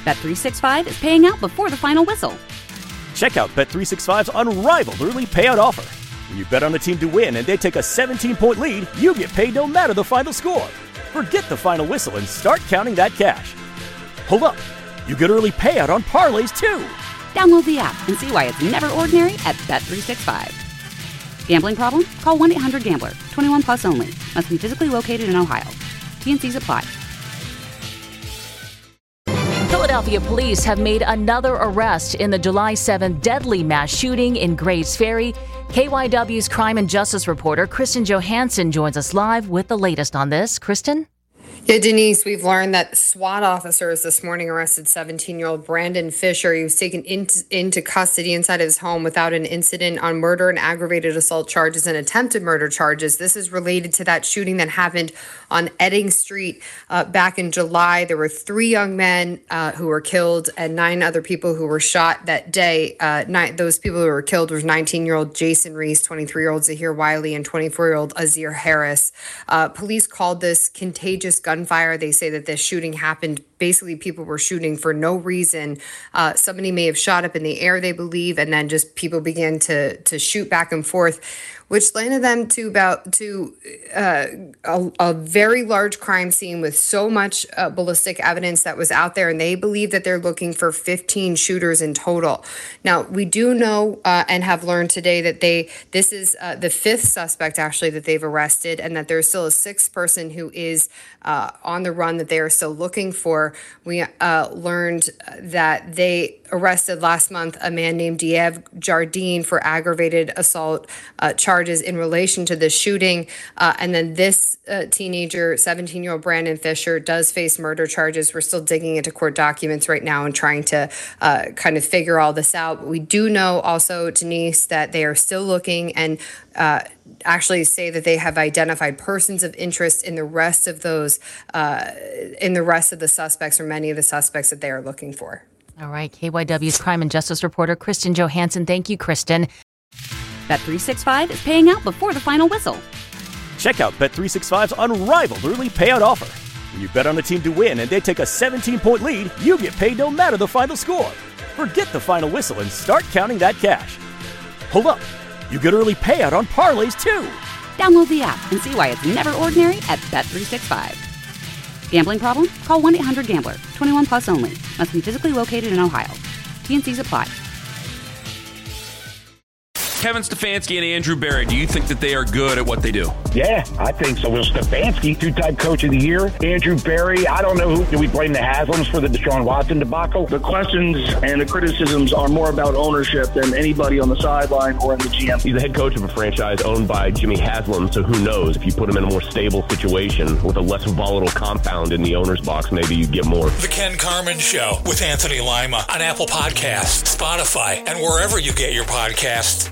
Bet365 is paying out before the final whistle. Check out Bet365's unrivaled early payout offer. When you bet on a team to win and they take a 17-point lead, you get paid no matter the final score. Forget the final whistle and start counting that cash. Hold up. You get early payout on parlays, too. Download the app and see why it's never ordinary at Bet365. Gambling problem? Call 1-800-GAMBLER. 21 plus only. Must be physically located in Ohio. T&Cs apply. Philadelphia police have made another arrest in the July 7th deadly mass shooting in Grays Ferry. KYW's crime and justice reporter Kristen Johansson joins us live with the latest on this. Kristen? Yeah, Denise, we've learned that SWAT officers this morning arrested 17-year-old Brandon Fisher. He was taken into custody inside of his home without an incident on murder and aggravated assault charges and attempted murder charges. This is related to that shooting that happened on Edding Street back in July. There were 3 young men who were killed and 9 other people who were shot that day. Those people who were killed was 19-year-old Jason Reese, 23-year-old Zahir Wiley, and 24-year-old Azir Harris. Police called this contagious gunfire. They say that this shooting happened. Basically, people were shooting for no reason. Somebody may have shot up in the air, they believe, and then just people began to shoot back and forth, which landed them to a very large crime scene with so much ballistic evidence that was out there. And they believe that they're looking for 15 shooters in total. Now, we do know and have learned today that this is the 5th suspect actually that they've arrested, and that there's still a 6th person who is on the run that they are still looking for. We learned that they arrested last month a man named Diev Jardine for aggravated assault charges in relation to the shooting. And then this teenager, 17-year-old Brandon Fisher, does face murder charges. We're still digging into court documents right now and trying to kind of figure all this out. But we do know also, Denise, that they are still looking and actually say that they have identified persons of interest in the rest of those, in the rest of the suspects, or many of the suspects that they are looking for. All right, KYW's crime and justice reporter Kristen Johansson. Thank you, Kristen. Bet365 is paying out before the final whistle. Check out Bet365's unrivaled early payout offer. When you bet on a team to win and they take a 17-point lead, you get paid no matter the final score. Forget the final whistle and start counting that cash. Hold up. You get early payout on parlays, too. Download the app and see why it's never ordinary at Bet365. Gambling problem? Call 1-800-GAMBLER. 21 plus only. Must be physically located in Ohio. T&Cs apply. Kevin Stefanski and Andrew Berry, do you think that they are good at what they do? Yeah, I think so. Will Stefanski, 2-time coach of the year. Andrew Berry, I don't know who. Do we blame the Haslams for the Deshaun Watson debacle? The questions and the criticisms are more about ownership than anybody on the sideline or in the GM. He's the head coach of a franchise owned by Jimmy Haslam, so who knows? If you put him in a more stable situation with a less volatile compound in the owner's box, maybe you get more. The Ken Carman Show with Anthony Lima on Apple Podcasts, Spotify, and wherever you get your podcasts.